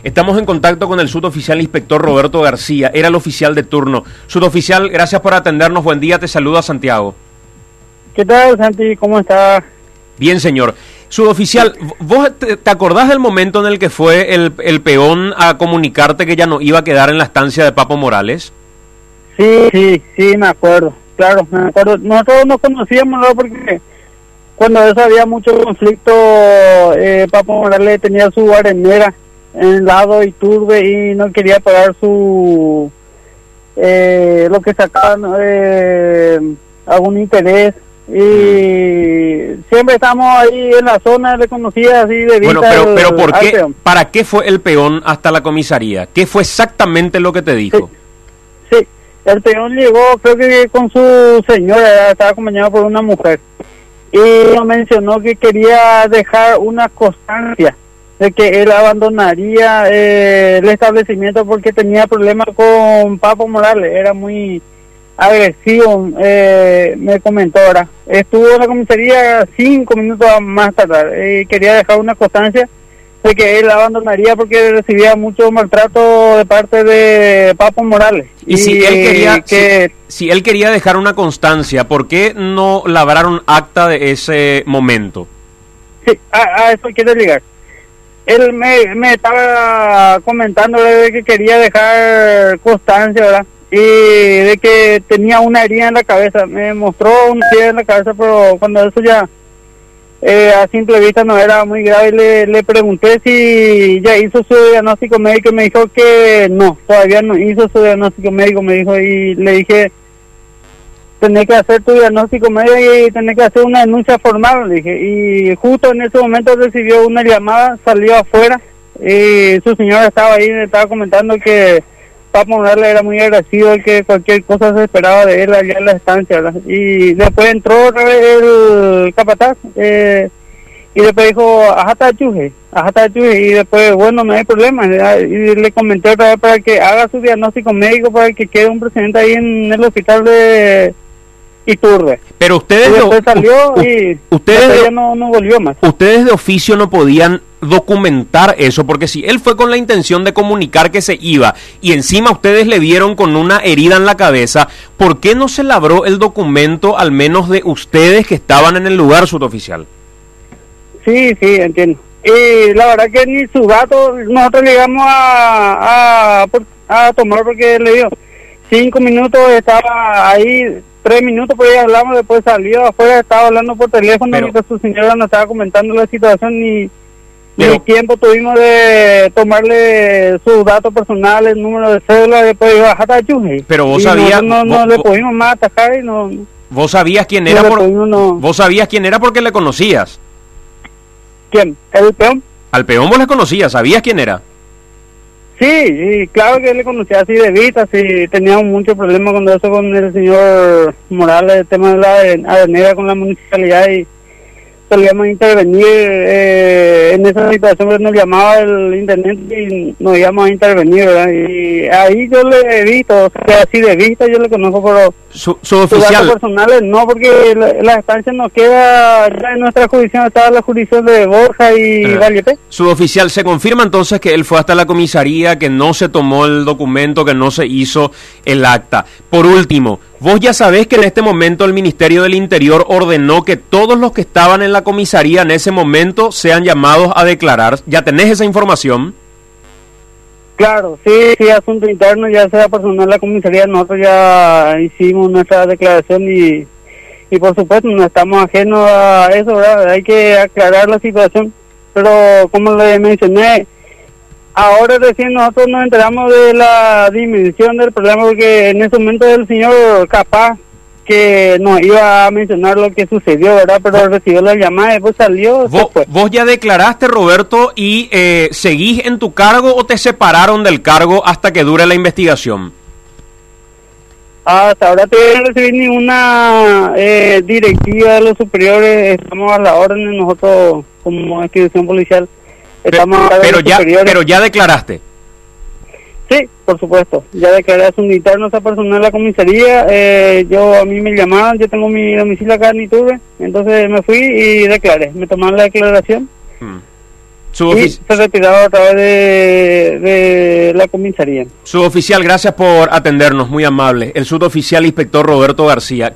Estamos en contacto con el suboficial inspector Roberto García, era el oficial de turno. Suboficial, gracias por atendernos, buen día, te saluda Santiago. ¿Qué tal, Santi? ¿Cómo estás? Bien, señor. Suboficial, ¿vos te acordás del momento en el que fue el peón a comunicarte que ya no iba a quedar en la estancia de Papo Morales? Sí, me acuerdo. Claro, me acuerdo. Nosotros nos conocíamos, ¿no? Porque cuando eso había mucho conflicto, Papo Morales tenía su arenera en el lado Iturbe y no quería pagar su lo que sacaban algún interés, y siempre estamos ahí en la zona, le conocía así de vista. Bueno, pero ¿por qué? ¿Para qué fue el peón hasta la comisaría? ¿Qué fue exactamente lo que te dijo? Sí, el peón llegó, creo que con su señora, estaba acompañado por una mujer, y nos mencionó que quería dejar una constancia de que él abandonaría el establecimiento porque tenía problemas con Papo Morales, era muy agresivo, me comentó ahora. Estuvo en la comisaría 5 minutos más tarde y quería dejar una constancia de que él abandonaría porque recibía mucho maltrato de parte de Papo Morales. Y si él quería si él quería dejar una constancia, ¿por qué no labraron acta de ese momento? Sí, a eso quiero llegar. Él me estaba comentando de que quería dejar constancia, ¿verdad? Y de que tenía una herida en la cabeza. Me mostró una herida en la cabeza, pero cuando eso ya a simple vista no era muy grave, le pregunté si ya hizo su diagnóstico médico y me dijo que no, todavía no hizo su diagnóstico médico, me dijo, y le dije, tenés que hacer tu diagnóstico médico y tenés que hacer una denuncia formal, le dije, y justo en ese momento recibió una llamada, salió afuera y su señora estaba ahí, le estaba comentando que Papo Morales era muy agresivo y que cualquier cosa se esperaba de él allá en la estancia, ¿verdad? Y después entró otra vez el capataz y después dijo, ajá, chuje, y después, bueno, no hay problema, y le comenté otra vez para que haga su diagnóstico médico para que quede un presidente ahí en el hospital de Iturbe. Pero ustedes salió y ustedes ya no volvió más. Ustedes de oficio no podían documentar eso, porque si él fue con la intención de comunicar que se iba y encima ustedes le vieron con una herida en la cabeza, ¿por qué no se labró el documento al menos de ustedes que estaban en el lugar, suboficial? Sí, entiendo. Y la verdad que ni su dato nosotros llegamos a tomar, porque le digo, 5 minutos estaba ahí, 3 minutos por ahí hablamos, después salió afuera, estaba hablando por teléfono mientras su señora nos estaba comentando la situación, y ni tiempo tuvimos de tomarle sus datos personales, el número de cédula, después dijo, ajá, chuje. Pero vos sabías... No le pudimos más atacar y no... ¿Vos sabías quién era? ¿Vos sabías quién era porque le conocías? ¿Quién? ¿El peón? Al peón vos le conocías, ¿sabías quién era? Sí, claro que le conocía así de vista, sí, teníamos mucho problema con eso, con el señor Morales, el tema de la avenida con la municipalidad, y solíamos intervenir en esa situación, pero nos llamaba el intendente y nos íbamos a intervenir, ¿verdad? Y ahí yo le he visto, o sea, así de vista yo le conozco, pero suboficial personales no, porque la estancia nos queda ya en nuestra jurisdicción, está la jurisdicción de Borja y Vallepé. Suboficial, ¿se confirma entonces que él fue hasta la comisaría, que no se tomó el documento, que no se hizo el acta? Por último, vos ya sabés que en este momento el Ministerio del Interior ordenó que todos los que estaban en la comisaría en ese momento sean llamados a declarar. ¿Ya tenés esa información? Claro, sí, asunto interno, ya sea personal de la comisaría, nosotros ya hicimos nuestra declaración y por supuesto no estamos ajenos a eso, ¿verdad? Hay que aclarar la situación, pero como le mencioné, ahora recién nosotros nos enteramos de la dimensión del problema, porque en ese momento el señor capaz que nos iba a mencionar lo que sucedió, ¿verdad? Pero recibió la llamada y después salió. ¿Vos ya declaraste, Roberto, y seguís en tu cargo o te separaron del cargo hasta que dure la investigación? Hasta ahora todavía no recibí ninguna directiva de los superiores, estamos a la orden de nosotros como institución policial. Pero ya declaraste. Sí, por supuesto. Ya declaré asunto interno a esa persona en la comisaría. A mí me llamaban, yo tengo mi domicilio acá en Iturbe, entonces me fui y declaré. Me tomaron la declaración. Y se retiraron a través de la comisaría. Suboficial, gracias por atendernos, muy amable. El suboficial inspector Roberto García.